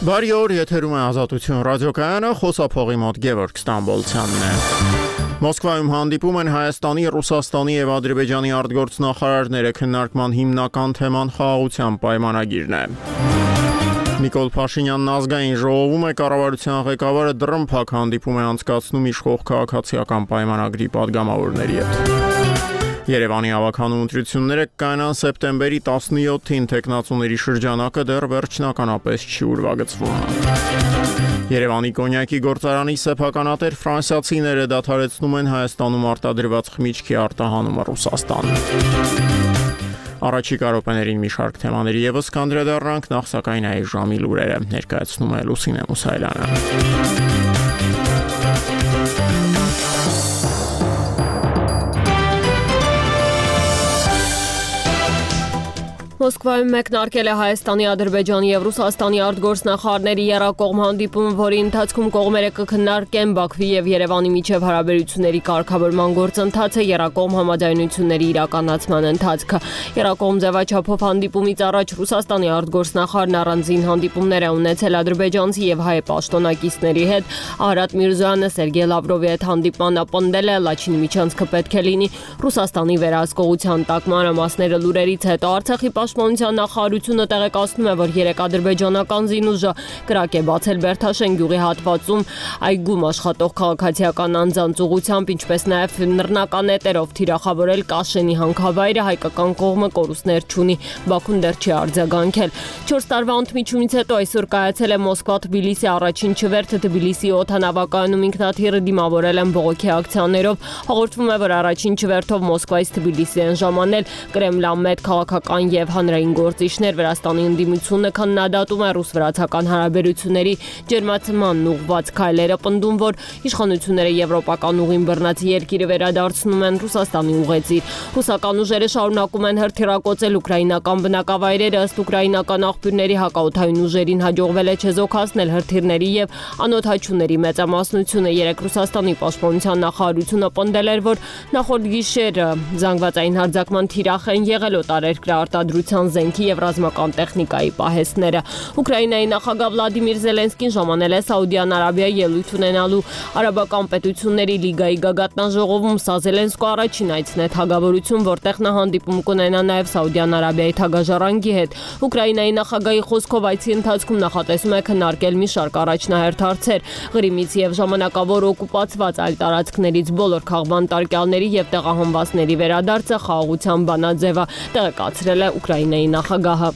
Բարի օր, եթերում է Ազատություն ռադիոկայանը, խոսափողի մոտ Գևորգ Ստամբոլցյանն է։ Մոսկվայում հանդիպում են Հայաստանի, Ռուսաստանի եւ Ադրբեջանի արտգործնախարարները, քննարկման հիմնական թեման խաղաղության պայմանագիրն է։ Նիկոլ Փաշինյանն ազգային ժողովում է, կառավարության ղեկավարը դռնփակ հանդիպում է անցկացնում իշխող քաղաքացիական պայմանագրի падգամավորների հետ։ Երևանի ավականու ընտրությունները կկանան սեպտեմբերի 17-ին, տեխնացուների շրջանակը դեռ վերջնականապես չի ուրվագծվում։ Երևանի կոնյակի գործարանի սեփականատեր ֆրանսիացիները դադարեցնում են Հայաստանում արտադրված խմիչքի արտահանումը Ռուսաստան։ Առաջիկա րոպեներին մի շարք թեմաների եւս կանդրադառնանք, նախ սակայն այս ժամի լուրերը ներկայացնում է Լուսինե Մուսայելյանը։ Մոսկվայում մեկնարկել է Հայաստանի, Ադրբեջանի եւ Ռուսաստանի արտգործնախարարների եռակողմ հանդիպում, որի ընթացքում կողմերը կքննարկեն Բաքվի եւ Երևանի միջև հարաբերությունների կարգավորման գործընթացը, եռակողմ համաձայնությունների իրականացման ընթացքը։ Եռակողմ ձևաչափով հանդիպումից առաջ Ռուսաստանի արտգործնախարարն առանձին հանդիպումներ է ունեցել ադրբեջանցի եւ հայ պաշտոնակիցների հետ։ Արադ Միրզոյանը Սերգեյ Լավրովի հետ հանդիպմանը պնդել է, Լաչինի միջանցքը պետք է լինի Ռուսաստանի վերահսկողության տակ։ Մանրամասները լուրերից հետո Արցախի Պաշտպանության նախարարությունը տեղեկացնում է, որ 3 ադրբեջանական զինուժը կրակ է բացել Բերթաշեն գյուղի հատվածում այգում աշխատող քաղաքացիական անձանց ուղղությամբ, ինչպես նաև նռնական նետերով թիրախավորել Կաշենի հանքավայրը, հայկական կողմը կորուստներ չունի, Բաքուն դեռ չի արձագանքել։ 4 տարվա ընդմիջումից հետո այսօր կայացել է Մոսկվա-Թբիլիսի առաջին չվերթը, Թբիլիսի օդանավակայանում ինքնաթիռը դիմավորել են բողոքի ակցիաներով։ Հաղորդվում է, որ առաջին չվերթով Մոսկվայից Թբիլիսի են ժամանել Կրեմլամետ քաղաքական եւ հանրային գործիչներ։ Վրաստանի ընդդիմությունը քննադատում է ռուս-վրացական հարաբերությունների ջերմացմանն ուղղված քայլերը, պնդում, որ իշխանությունները եվրոպական ուղին բռնած երկիրը վերադարձնում են Ռուսաստանի ուղեծիր։ Ռուսական ուժերը շարունակում են հրթիռակոծել ուկրաինական բնակավայրերը, ըստ ուկրաինական աղբյուրների հակաօդային ուժերին հաջողվել է չեզոքացնել հրթիռների եւ անօդաչուների մեծամասնությունը։ Երեք Ռուսաստանի պաշտպանության նախարարությունը պնդել էր, որ նախորդ գիշեր զանգվածային հարձակման թիրախ են եղել օտարերկրյա արտադրության զենքի եւ ռազմական տեխնիկայի պահեստները։ Ուկրաինայի նախագահ Վլադիմիր Զելենսկին ժամանել է Սաուդյան Արաբիայի ելույթ ունենալու Արաբական պետությունների լիգայի գագաթնաժողովում։ Սա Զելենսկու առաջին այցն է թագավորություն, որտեղ նա հանդիպում կունենա նաեւ Սաուդյան Արաբիայի թագաժառանգի հետ։ Ուկրաինայի նախագահի խոսքով այցի ընթացքում նախատեսում է քննարկել մի շարք առաջնահերթ հարցեր՝ Ղրիմից եւ ժամանակավոր օկուպացված այլ տարածքներից բոլոր քաղբանտարկյալների եւ տեղահանվածների վերադարձը, խաղաղության բանաձևը, տեղեկացրել է Ուկրաինայի նախագահը։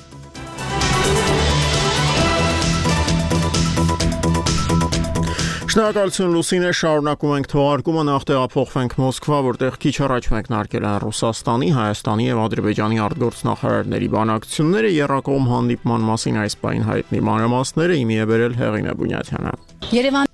Շնորհակալություն Լուսինե, շարունակում ենք թողարկումը, նախ տեղափոխվենք Մոսկվա, որտեղ քիչ առաջ մեկնարկել են Ռուսաստանի, Հայաստանի եւ Ադրբեջանի արտգործնախարարների բանակցությունները, եռակողմ հանդիպման մասին այս պահին հայտնի մանրամասները իմի է բերել Հեղինե Բունյաթյանը։ Երևան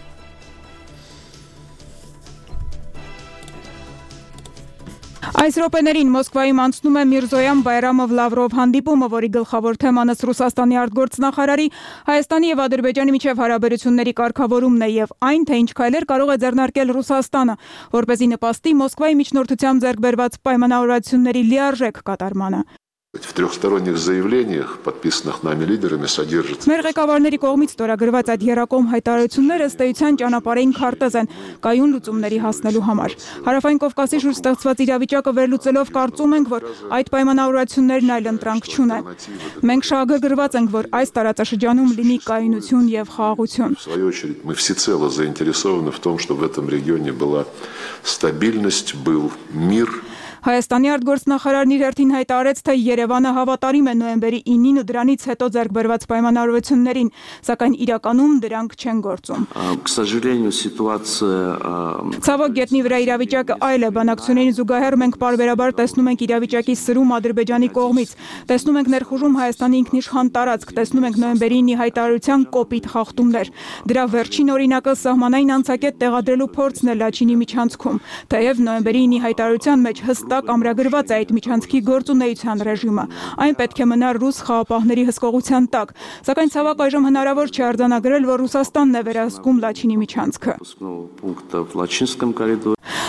Այս րոպեներին Մոսկվայում անցնում է Միրզոյան-Բայրամով-Լավրով հանդիպումը, որի գլխավոր թեման Ռուսաստանի արտգործնախարարի Հայաստանի եւ Ադրբեջանի միջև հարաբերությունների կարգավորումն է եւ այն, թե ինչ քայլեր կարող է ձեռնարկել Ռուսաստանը, որպեսզի նպաստի Մոսկվայի միջնորդությամբ ձեռք բերված պայմանավորվածությունների լիարժեք կատարմանը։ В трехсторонних заявлениях, подписанных нами лидерами, содержится. Մեր ղեկավարների կողմից ստորագրված այդ երակողմ հայտարարությունները ըստ էության ճանապարհային քարտեզ են կայուն լուծումների հասնելու համար։ Հարավային Կովկասի շուրջ ստեղծված իրավիճակը վերլուծելով կարծում ենք, որ այդ պայմանավորվածություններն այլ ընտրանք չունեն։ Մենք շահագրգռված ենք, որ այս տարածաշրջանում լինի կայունություն եւ խաղաղություն։ В свою очередь, мы всецело заинтересованы в том, чтобы в этом регионе была стабильность, был мир. Հայաստանի արտգործնախարարն իր հերթին հայտարարեց, թե Երևանը հավատարիմ է նոյեմբերի 9-ին ու դրանից հետո ձեռք բերված պայմանավորվածություններին, սակայն իրականում դրանք չեն գործում։ К сожалению, ситуация Ցավոք գետնի վրա իրավիճակը այլ է, բանակցություններին զուգահեռ մենք պարբերաբար տեսնում ենք իրավիճակի սրում Ադրբեջանի կողմից, տեսնում ենք ներխուժում Հայաստանի ինքնիշխան տարածք, տեսնում ենք նոյեմբերի 9-ի հայտարարության կոպիտ խախտումներ։ Դրա վերջին օրինակը սահմանային անցակետ տեղադրելու փորձն է Լաչինի միջանցքում, թեև նոյեմբերի 9-ի հայտարարության մեջ հստակ ամրագրված է այդ միջանցքի գործունեության ռեժիմը։ Այն պետք է մնա ռուս խաղապահների հսկողության տակ, սակայն ցավոք այժմ հնարավոր չէ արձանագրել, որ Ռուսաստանն է վերահսկում Լաչինի միջանցքը։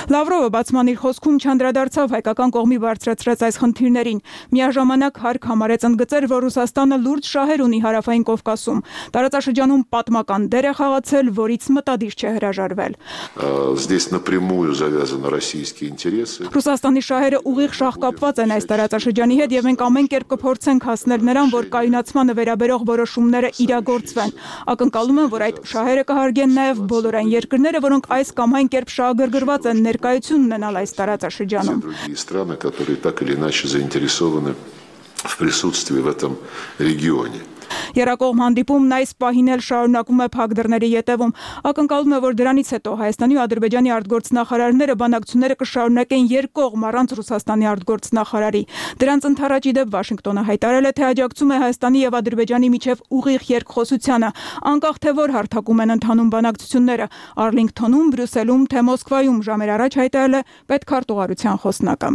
Լավրովը բացման իր խոսքում չանդրադարձավ հայկական կողմի բարձրացրած այս խնդիրներին։ Միաժամանակ հարկ համարեց ընդգծել, որ Ռուսաստանը լուրջ շահեր ունի հարավային Կովկասում։ Տարածաշրջանում պատմական դեր է խաղացել, որից մտադիր չէ հրաժարվել։ Здесь напрямую завязаны российские интересы. Ռուսաստանի շահերը ուղիղ շահկապված են այս տարածաշրջանի հետ եւ մենք ամեն կերպ կփորձենք հասնել նրան, որ կայունացմանը վերաբերող որոշումները իրագործվեն։ Ակնկալում եմ, որ այդ շահերը կհարգեն նաեւ բոլոր այն երկրները, որոնք այս կամ այն կերպ շահագրգռված են ներկայություն ունենալ այս տարածաշրջանում։ Другие страны, которые так или иначе заинтересованы в присутствии в этом регионе. Երակողմ հանդիպումն այս պահին էլ շարունակվում է փակ դռների ետևում։ Ակնկալում է, որ դրանից հետո Հայաստանի ու Ադրբեջանի արտգործնախարարները բանակցությունները կշարունակեն երկկողմ առանց Ռուսաստանի արտգործնախարարի։ Դրանց ընդառաջ ի դեպ Վաշինգտոնը հայտարարել է, թե աջակցում է Հայաստանի եւ Ադրբեջանի միջև ուղիղ երկխոսությանը, անկախ թե որ հարթակում են ընթանում բանակցությունները՝ Արլինգթոնում, Բրյուսելում, թե Մոսկվայում, ժամեր առաջ հայտարարել է պետքարտուղարության խոսնակը։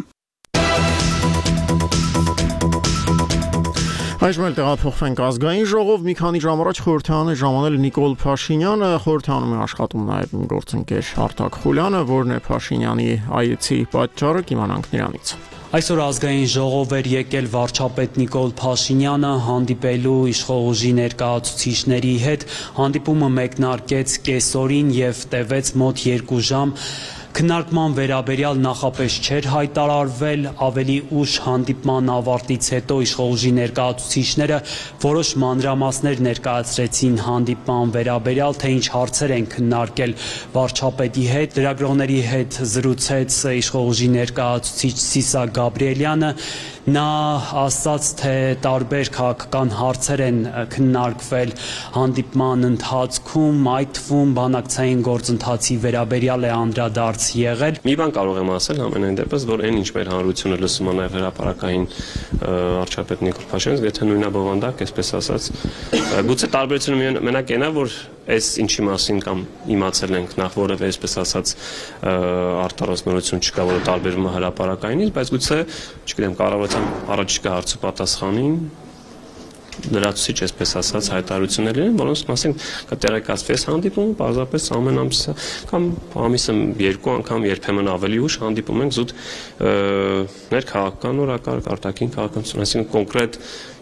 Այժմ էլ տեղափոխվենք ազգային ժողով, մի քանի ժամ առաջ խորհրդարան է ժամանել Նիկոլ Փաշինյանը, խորհրդարանում է աշխատում նաև գործընկեր Արտակ Խուլյանը, որն է Փաշինյանի այցի պատճառը, կիմանանք նրանից։ Այսօր ազգային ժողով էր եկել վարչապետ Նիկոլ Փաշինյանը հանդիպելու իշխող ուժի ներկայացուցիչների հետ, հանդիպումը մեկնարկեց կեսօրին եւ տևեց մոտ 2 ժամ։ Քննարկման վերաբերյալ նախապես չէր հայտարարվել, ավելի ուշ հանդիպման ավարտից հետո իշխող ուժի ներկայացուցիչները որոշ մանրամասներ ներկայացրեցին հանդիպման վերաբերյալ, թե ինչ հարցեր են քննարկել վարչապետի հետ, լրագրողների հետ զրուցեց իշխող ուժի ներկայացուցիչ Սիսակ Գաբրիելյանը, նա ասաց, թե տարբեր քաղաքական հարցեր են քննարկվել հանդիպման ընթացքում, այդ թվում բանակցային գործընթացի վերաբերյալ է անդրադարձ եղել։ Մի բան կարող եմ ասել ամենայն դեպս, որ այն ինչ մեր հանրությունը լսում է նաև հրապարակային վարչապետ Նիկոլ Փաշինյանից, եթե նույնաբովանդակ, այսպես ասած, գուցե տարբերությունը մենակ այնա, որ այս ինչի մասին կամ իմացել ենք նախ որևէ այսպես ասած արտարոսնորություն չկա, որը տարբերվում է հրապարակայինից, բայց գուցե, չգիտեմ, կառավարության առաջիկա հարցուպատասխանին լրացուցիչ այսպես ասած հայտարարություններ են, որոնց մասին կտեղեկացվի այս հանդիպումը, պարզապես ամեն ամսը կամ ամիսը 2 անգամ երբեմն ավելի ուշ հանդիպում ենք զուտ ներքաղաքական օրակարգ, արտաքին քաղաքականություն, այսինքն կոնկրետ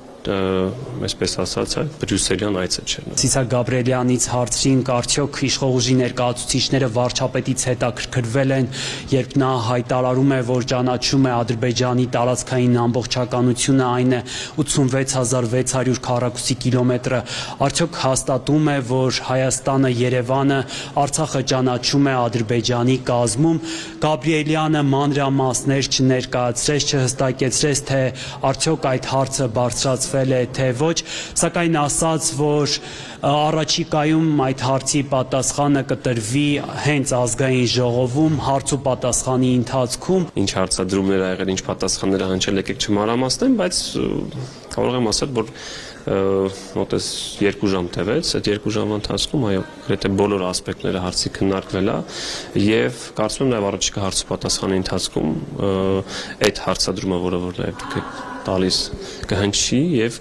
այսպես ասած բրյուսելյան այցը չէր։ Սիսակ Գաբրիելյանից հարցրին, արդյոք իշխող ուժի ներկայացուցիչները վարչապետից հետաքրքրվել են, երբ նա հայտարարում է, որ ճանաչում է Ադրբեջանի տարածքային ամբողջականությունը, այն է 86600 քառակուսի կիլոմետրը, արդյոք հաստատում է, որ Հայաստանը, Երևանը Արցախը ճանաչում է Ադրբեջանի կազմում։ Գաբրիելյանը մանրամասներ չներկայացրեց, չհստակեցրեց, թե արդյոք այդ հարցը բարձրացվել է թե ոչ, սակայն ասաց, որ առաջիկայում այդ հարցի պատասխանը կտրվի հենց ազգային ժողովում հարց ու պատասխանի ընթացքում։ Ինչ հարցադրումներ ա եղել, ինչ պատասխաններ ա հնչել, եկեք չմանրամասնեմ, բայց կարող եմ ասել, որ մոտես 2 ժամ տևեց, այդ 2 ժամվա ընթացքում այո, գրեթե բոլոր ասպեկտները հարցի քննարկվել է եւ կարծում եմ նաեւ առաջիկա հարց ու պատասխանի ընթացքում այդ հարցադրումը, որը որ նաեւ դուք եք տալիս, կհնչի եւ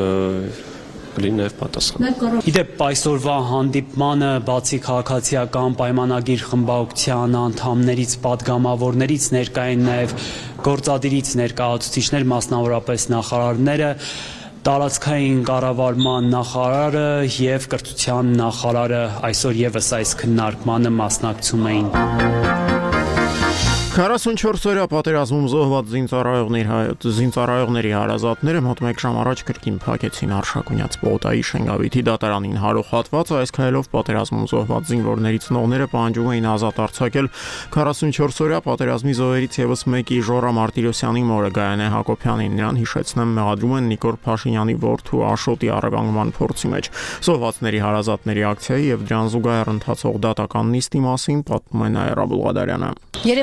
կլինի նաեւ պատասխան։ Իդեպ այսօրվա հանդիպմանը բացի քաղաքացիական պայմանագիր խմբակցության անդամներից, պատգամավորներից ներկա են նաեւ գործադիրից ներկայացուցիչներ, մասնավորապես նախարարները, տարածքային կառավարման նախարարը եւ կրթության նախարարը այսօր եւս այս քննարկմանը մասնակցում էին։ 44-օրյա պատերազմում զոհված զինծառայողների հարազատները մոտ 1 ժամ առաջ կրկին փակեցին Արշակունյաց Պողոտայի Շենգավիթի դատարանին հարող հատվածը, այս քայլով պատերազմում զոհված զինվորների ծնողները պահանջում էին ազատ արձակել 44-օրյա պատերազմի զոհերից եւս մեկի Ժորա Մարտիրոսյանի մորը Գայանե Հակոբյանին, նրան հիշեցնեմ մեղադրում են Նիկոլ Փաշինյանի որդու Աշոտի առևանգման փորձի մեջ։ Զոհվածների հարազատների ակցիայի եւ դրան զուգահեռ ընթացող դատական նիստի մասին պատմում է Նաիրա Բուլղադարյանը։ Երևանի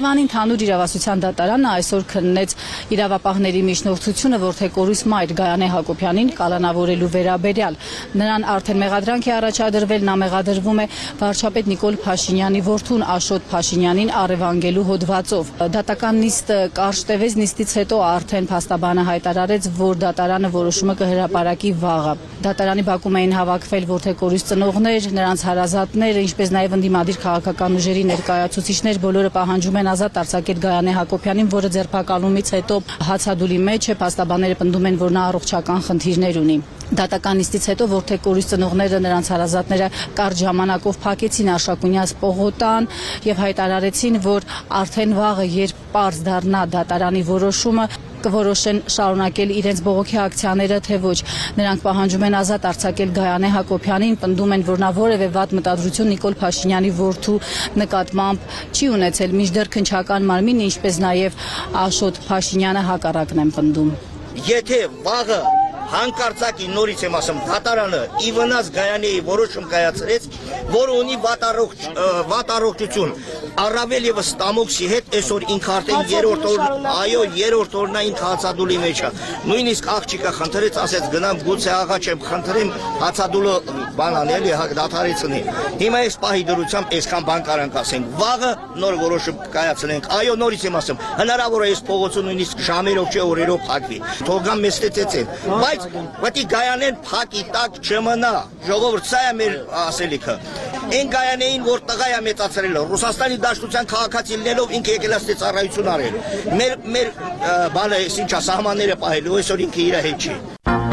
Ընդհանուր իրավասության դատարանը այսօր քննեց իրավապահների միջնորդությունը Որդեկորույս մայր Գայանե Հակոբյանին կալանավորելու վերաբերյալ։ Նրան արդեն մեղադրանք է առաջադրվել, նա մեղադրվում է վարչապետ Նիկոլ Փաշինյանի որդուն Աշոտ Փաշինյանին առևանգելու հոդվածով։ Դատական նիստը կարճ տևեց, նիստից հետո արդեն փաստաբանը հայտարարեց, որ դատարանը որոշումը կհրապարակի վաղը։ Դատարանի բակում էին հավաքվել Որդեկորույս ծնողներ, նրանց հարազատներ, ինչպես նաև ընդդիմադիր քաղաքական ուժերի ներկայացուցիչներ, բոլորը պահանջում են ազատ արձակել Գայանե Հակոբյանին, որը ձերբակալումից հետո հացադուլի մեջ է, փաստաբանները պնդում են, որ նա առողջական խնդիրներ ունի։ Դատական նիստից հետո Որդեկորույս ծնողները նրանց հարազատները կարճ ժամանակով փակեցին Արշակունյաց պողոտան եւ հայտարարեցին, որ արդեն վաղը, երբ պարզ դառնա դատարանի որոշումը, կորոշեն շարունակել իրենց բողոքի ակցիաները, թե ոչ։ Նրանք պահանջում են ազատ արձակել Գայանե Հակոբյանին, պնդում են, որ նա որևէ վատ մտադրություն Նիկոլ Փաշինյանի որդու նկատմամբ չի ունեցել, մինչդեռ քննչական մարմինը, ինչպես նաև Աշոտ Փաշինյանը հակառակն են պնդում։ Եթե վաղը հանկարծակի նորից եմ ասում, դատարանը ի վնաս Գայանեի որոշում կայացրեց, որ ունի վատ առողջություն, առավել եւս Ստամոքսի հետ այսօր ինքը արդեն երրորդ օրն է ինքը հացադուլի մեջ է։ Նույնիսկ աղջիկը խնդրեց, ասեց գնամ գուցե աղա չեմ խնդրեմ հացադուլը բան անել, դադարեցնի։ Հիմա այս պահի դրությամբ այսքան բան կարանք ասենք, վաղը նոր որոշում կայացնենք։ Այո, նորից եմ ասում, հնարավոր է այս փողոցը նույնիսկ ժամերով չէ օրերով փակվի։ Թողան մեզ տեցեցեն։ Բայց պետք է Գայանեն փակի տակ չմնա։ Ժողովուրդ, սա է մեր ասելիքը։ Այն Գայանեին, որ տղա է մեծացրել, Ռուսաստանի Դաշնության քաղաքացի լինելով ինքը եկել է ծառայություն արել։ Մեր բանը ինչա սահմանները պահելու, այսօր ինքը իր հետ չի։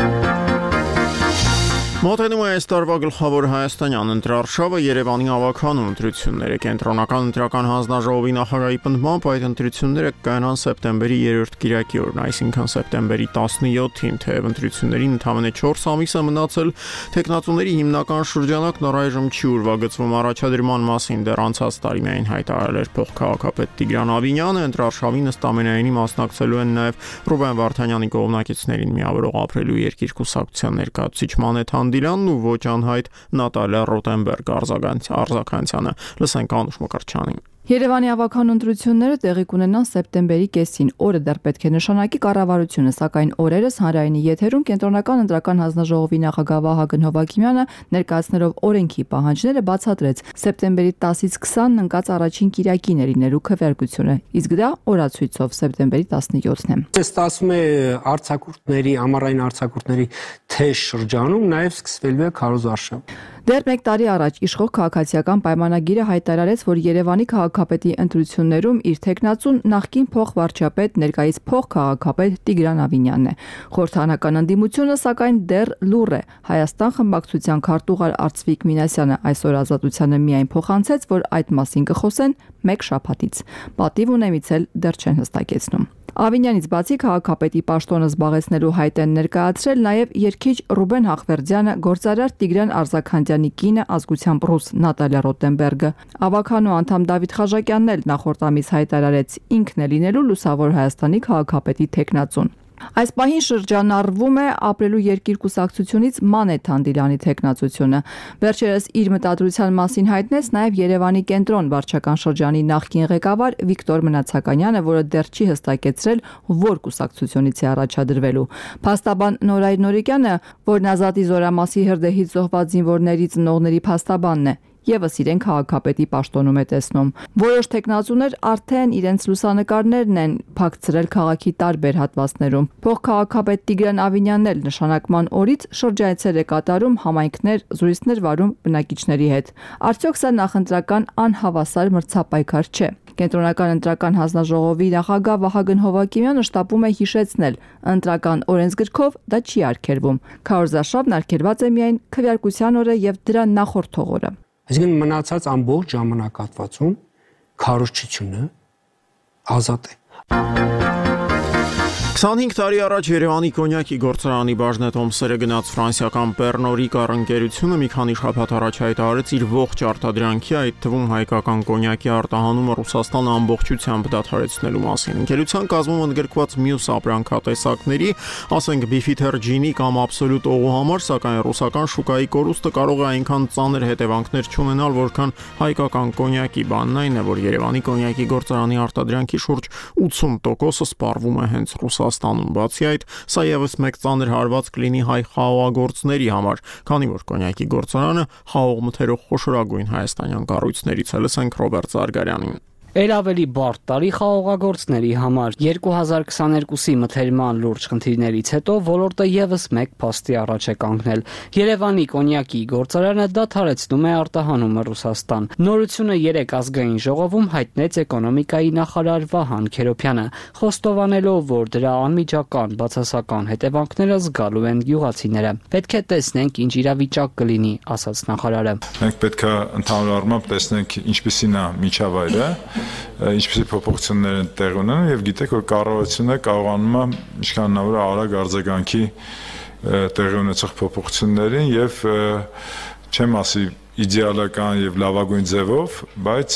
Մոտենում է այս տարվա գլխավոր հայաստանյան ընտրարշավը Երևանի ավագանու ընտրությունները։ Կենտրոնական ընտրական հանձնաժողովի նախագահի պնդմամբ այդ ընտրությունները կայանան սեպտեմբերի 3-րդ կիրակի օրն, այսինքն սեպտեմբերի 17-ին, թեև ընտրություններին ընդամենը 4 ամիս է մնացել, տեխնատուների հիմնական շրջանակն առայժմ չի ուրվագծվում առաջադրման մասին, դեռ անցած տարի միայն հայտարարել էր փոխքաղաքապետ Տիգրան Ավինյանը, ընտրարշավին ըստ ամենայնի մասնակցելու են նաև Ռուբեն Վարդանյանի կողմնակիցներին միավորող ապրելու երկիր կուսակցության ներկայացուցիչ Մանեթ Դիլյանն ու ոչ անհայտ Նատալիա Ռոտենբերգ Արձականցյանը։ Լսենք Անուշ Մկրտչյանին։ Երևանի ավագանու ընտրությունները տեղի կունենան սեպտեմբերի կեսին, օրը դեռ պետք է նշանակի կառավարությունը, սակայն օրերս հանրայինի եթերում կենտրոնական ընտրական հանձնաժողովի նախագահ Վահագն Հովակիմյանը ներկայացնելով օրենքի պահանջները բացատրեց սեպտեմբերի 10-ից 20-ն ընկած առաջին կիրակին է լինելու քվեարկությունը, իսկ դա օրացույցով սեպտեմբերի 17-ն է։ Ստացվում է արձակուրդների, ամառային արձակուրդների թեժ շրջանում նաև սկսվելու է քարոզարշավ։ Դեռ 1 տարի առաջ իշխող քաղաքացիական պայմանագիրը հայտարարեց, որ Երևանի քաղաքապետի ընտրություններում իր տեխնացուն նախկին փոխվարչապետ, ներկայիս փոխքաղաքապետ Տիգրան Ավինյանն է։ Խորհրդանական ընդդիմությունը սակայն դեռ լուռ է։ Հայաստան խմբակցության քարտուղար Արծվիկ Մինասյանը այսօր Ազատությանը միայն փոխանցեց, որ այդ մասին կխոսեն 1 շաբաթից։ Պատիվ ունեմիցել դեռ չեն հստակեցնում։ Ավինյանից բացի քաղաքապետի պաշտոնը զբաղեցնելու հայտ են ներկայացրել նաև երգիչ Ռուբեն Հախվերդյանը, գործարար Տիգրան Արձաքանդյանի կինը, ազգությամբ ռուս Նատալիա Ռոտենբերգը։ Ավագանու անդամ Դավիթ Խաժակյանն էլ նախորդ ամիս հայտարարեց ինքն է լինելու Լուսավոր Հայաստանի քաղաքապետի տեխնացուն։ Այս պահին շրջանառվում է ապրելու երկիր կուսակցությունից Մանեթ Դիլյանի տեխնացությունը։ Վերջերս իր մտադրության մասին հայտնեց նաև Երևանի կենտրոն վարչական շրջանի նախկին ղեկավար Վիկտոր Մնացականյանը, որը դեռ չի հստակեցրել, որ կուսակցությունից է առաջադրվելու։ Փաստաբան Նորայր Նորիկյանը, որն Ազատի զորամասի հրդեհից զոհված զինվորների ծնողների փաստաբանն է, Եվս իրեն քաղաքապետի պաշտոնում է տեսնում։ Որոշ տեխնացուներ արդեն իրենց լուսանկարներն են փակցրել քաղաքի տարբեր հատվածներում։ Փոխքաղաքապետ Տիգրան Ավինյանն էլ նշանակման օրից շրջայցեր է կատարում, համայնքներ, զրույցներ վարում բնակիչների հետ։ Արդյոք սա նախընտրական անհավասար մրցապայքար չէ։ Կենտրոնական ընտրական հանձնաժողովի նախագահ Վահագն Հովակիմյանը շտապում է հիշեցնել, ընտրական օրենսգրքով դա չի արգելվում։ Քարոզարշավն արգելված է միայն քվեարկության օրը եւ դրա նախորդող օրը։ Այսինքն մնացած ամբողջ ժամանակահատվածում քարոզչությունը ազատ է։ 25 տարի առաջ Երևանի կոնյակի գործարանի բաժնետոմսերը գնաց ֆրանսիական Pernod Ricard ընկերությունը մի քանի շաբաթ առաջ հայտարարեց իր ողջ արտադրանքի, այդ թվում հայկական կոնյակի արտահանումը Ռուսաստանը ամբողջությամբ դադարեցնելու մասին։ Ընկերության կազմում ընդգրկված մյուս ապրանքատեսակների, ասենք Beefeater ջինի կամ Absolut օղու համար, սակայն ռուսական շուկայի կորուստը կարող է այնքան ծանր հետևանքներ չունենալ, որքան հայկական կոնյակի։ Բանն այն է, որ Երևանի կոնյակի գործարանի արտադրանքի շուրջ 80%-ը սպառվում է հենց Ռուսաստանում։ Բացի այդ, սա ևս մեկ ծանր հարված կլինի հայ խաղողագործների համար, քանի որ կոնյակի գործարանը խաղող մթերող խոշորագույն հայաստանյան կառույցներից է։ Լսենք Ռոբերտ Զարգարյանին։ Էլ ավելի բարդ տարի խաղողագործների համար 2022-ի մթերման լուրջ խնդիրներից հետո ոլորտը եւս մեկ փաստի առաջ է կանգնել։ Երևանի կոնյակի գործարանը դադարեցնում է արտահանումը Ռուսաստան։ Նորությունը 3 ազգային ժողովում հայտնեց էկոնոմիկայի նախարար Վահան Քերոբյանը, խոստովանելով, որ դրա անմիջական բացասական հետևանքները զգալու են գյուղացիները։ Պետք է տեսնենք, ինչ իրավիճակ կլինի, ասաց նախարարը։ Մենք պետք է ընդհանուր առմամբ տեսնենք ինչպիսին է միջավայրը, ինչպիսի փոփոխություններ են տեղ ունենում եւ գիտեք, որ կառավարությունը կարողանում է ինչքան հնարավոր է արագ արձագանքի տեղի ունեցող փոփոխություններին եւ չեմ ասի իդեալական եւ լավագույն ձևով, բայց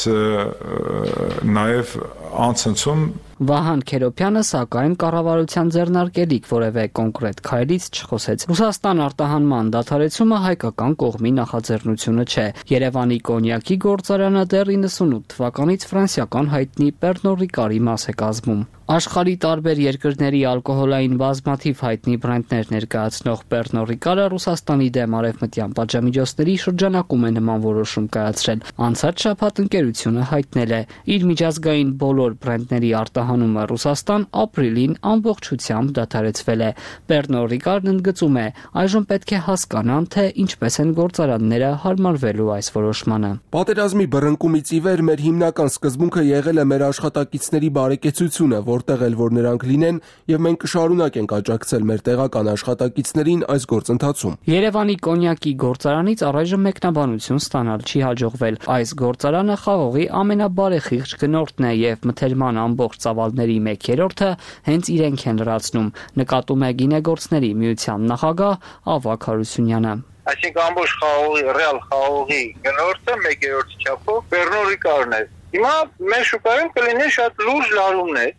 նաեւ անցնցում Վահան Քերոբյանը սակայն կառավարության ձեռնարկելիք որևէ կոնկրետ քայլից չխոսեց։ Ռուսաստան արտահանման դադարեցումը հայկական կողմի նախաձեռնությունը չէ։ Երևանի կոնյակի գործարանը դեռ 98 թվականից ֆրանսիական հայտնի Pernod Ricard-ի մաս է կազմում։ Աշխարհի տարբեր երկրների ալկոհոլային բազմաթիվ հայտնի բրենդներ ներկայացնող Pernod Ricard-ը Ռուսաստանի դեմ արևմտյան պատժամիջոցների շրջանակում է նման որոշում կայացրել։ Անցած շաբաթ ընկերությունը հայտնել է իր միջազգային բոլոր բրենդների արտահանումը Ռուսաստան ապրիլին ամբողջությամբ դադարեցվել է։ Pernod Ricard-ն ընդգծում է, այժմ պետք է հասկանան, թե ինչպես են գործարանները հարմարվելու այս որոշմանը։ Պատերազմի բռնկումից ի վեր մեր հիմնական սկզբունքը եղել է մեր աշխատակիցների բարեկեցությունը, որտեղ էլ որ նրանք լինեն, եւ մենք կշարունակենք աջակցել մեր տեղական աշխատակիցներին այս գործընթացում։ Երևանի կոնյակի գործարանից առայժմ մեկնաբանություն ստանալ չի հաջողվել։ Այս գործարանը խաղողի ամենաբարեխիղճ գնորդն է եւ մթերման ամբողջ ծավալների 1/3-ը հենց իրենք են լրացնում, նկատում է գինեգործների միության նախագահ Ավագ Հարությունյանը։ Այսինքն ամբողջ խաղողի, ռեալ խաղողի գնորդը 1/3 չափով Pernod Ricard-ն է։ Հիմա մեր շուկայում կլինի շատ լուրջ լարումներ։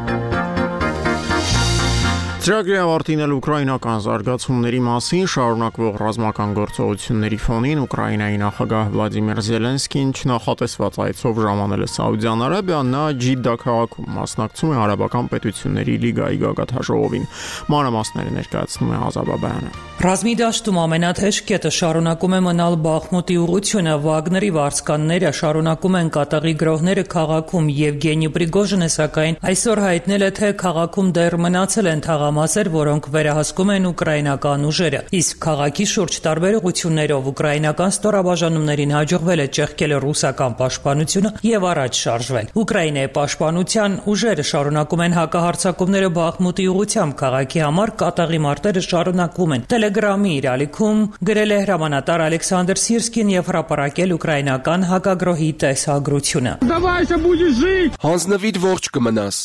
Ծրագրի ավարտին էլ ուկրաինական զարգացումների մասին շարունակվող ռազմական գործողությունների ֆոնին Ուկրաինայի նախագահ Վլադիմիր Զելենսկին չնախատեսված այցով ժամանել է Սաուդյան Արաբիա, նա Ջիդդա քաղաքում մասնակցում է Արաբական պետությունների լիգայի գագաթնաժողովին։ Մանրամասները ներկայացնում է Ազատ Բաբայանը։ Ռազմի դաշտում ամենաթեժ կետը շարունակում է մնալ Բախմուտի ուղղությունը, Վագների վարձկանները շարունակում են կատաղի գրոհները քաղաքում։ Եվգենի Պրիգոժինը սակայն այսօր հայտնել է, թե քաղաքում դեռ մնացել են թաղամասեր, որոնք վերահսկում են ուկրաինական ուժերը։ Իսկ քաղաքի շուրջ տարբեր ուղղություններով ուկրաինական ստորաբաժանումներին հաջողվել է ճեղքել ռուսական պաշտպանությունը եւ առաջ շարժվել։ Ուկրաինայի պաշտպանության ուժերը շարունակում են հակահարձակումները Բախմուտի ուղղությամբ, քաղաքի համար կատաղի մարտերը շարունակվում են։ Տելեգրամի իր ալիքում գրել է հրամանատար Ալեքսանդր Սիրսկին եւ հրապարակել ուկրաինական հակագրոհի տեսագրությունը։ Հանձնվիր ողջ կմնաս։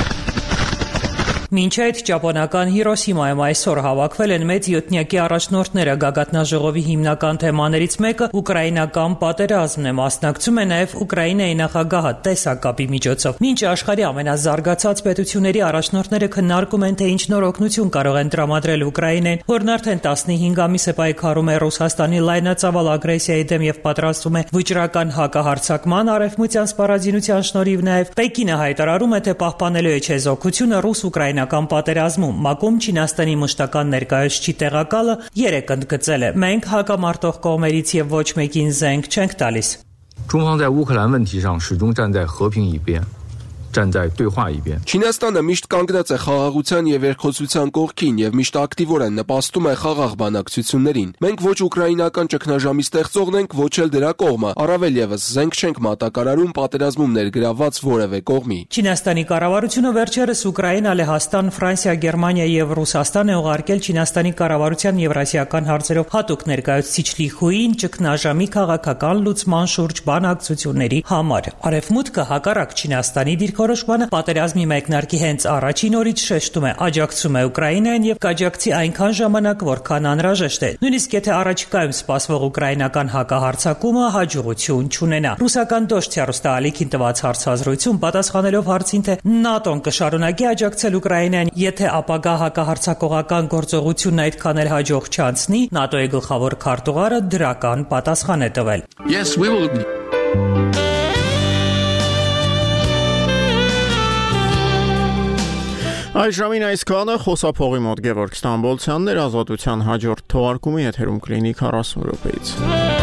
Մինչ այդ ճապոնական Հիրոսիմայում այսօր հավաքվել են մեծ յոթնյակի առաջնորդները։ Գագաթնաժողովի հիմնական թեմաներից մեկը ուկրաինական պատերազմն է, մասնակցում է նաև Ուկրաինայի նախագահը տեսակապի միջոցով։ Մինչ աշխարհի ամենազարգացած պետությունների առաջնորդները քննարկում են, թե ինչ նոր օգնություն կարող են տրամադրել Ուկրաինային, որն արդեն 15 ամիս է պայքարում է Ռուսաստանի լայնածավալ ագրեսիայի դեմ եւ պատրաստվում է վճռական հակահարձակման, արևմտյան սպառազինության շնորհիվ նաև Պեկինը հայտարարում է, թե պահպանելու է չեզոքությունը ռուս-ուկրաինական պատերազմում։ ՄԱԿ-ում Չինաստանի մշտական ներկայացուցիչի տեղակալը երեկ ընդգծել է. մենք հակամարտող կողմերից եւ ոչ մեկին զենք չենք տալիս։ 中方在乌克兰问题上始终站在和平一边，站在对话一边。 Չինաստանը միշտ կանգնած է խաղաղության եւ երկխոսության կողքին եւ միշտ ակտիվորեն նպաստում է խաղաղ բանակցություններին։ Մենք ոչ ուկրաինական ճգնաժամի ստեղծողն ենք, ոչ էլ դրա կողմը։ Առավել եւս զենք չենք մատակարարում պատերազմում ներգրավված որևէ կողմի։ Չինաստանի կառավարությունը վերջերս Ուկրաինա, Լեհաստան, Ֆրանսիա, Գերմանիա եւ Ռուսաստան է ուղարկել Չինաստանի կառավարության եվրասիական հարցերով հատուկ ներկայացուցիչ Լի Խուին ճգնաժամի քաղաքական լուծման շուրջ բանակցությունների համար։ Արևմուտքը հակառակ Չինաստանի դիրքորոշումների դիրքորոշմանը, պատերազմի մեկնարկի հենց առաջին օրից շեշտում է, աջակցում է Ուկրաինային եւ կաջակցի այնքան ժամանակ, որքան անհրաժեշտ է։ Նույնիսկ եթե առաջիկայում սպասվող ուկրաինական հակահարձակումը հաջողություն չունենա։ Ռուսական Դոշտ հեռուստաալիքին տված հարցազրույցում պատասխանելով հարցին, թե ՆԱՏՕ-ն կշարունակի աջակցել Ուկրաինային, եթե ապագա հակահարձակողական գործողությունն այդքան էլ հաջող չանցնի, ՆԱՏՕ-ի գլխավոր քարտուղարը դրական պատասխան է տվել։ Yes, we will. Այժմին այսքանը խոսափողի մոտ Գևորգ Ստամբոլցյանն էր, Ազատության հաջորդ թողարկումը եթերում կլինի 40 րոպեից։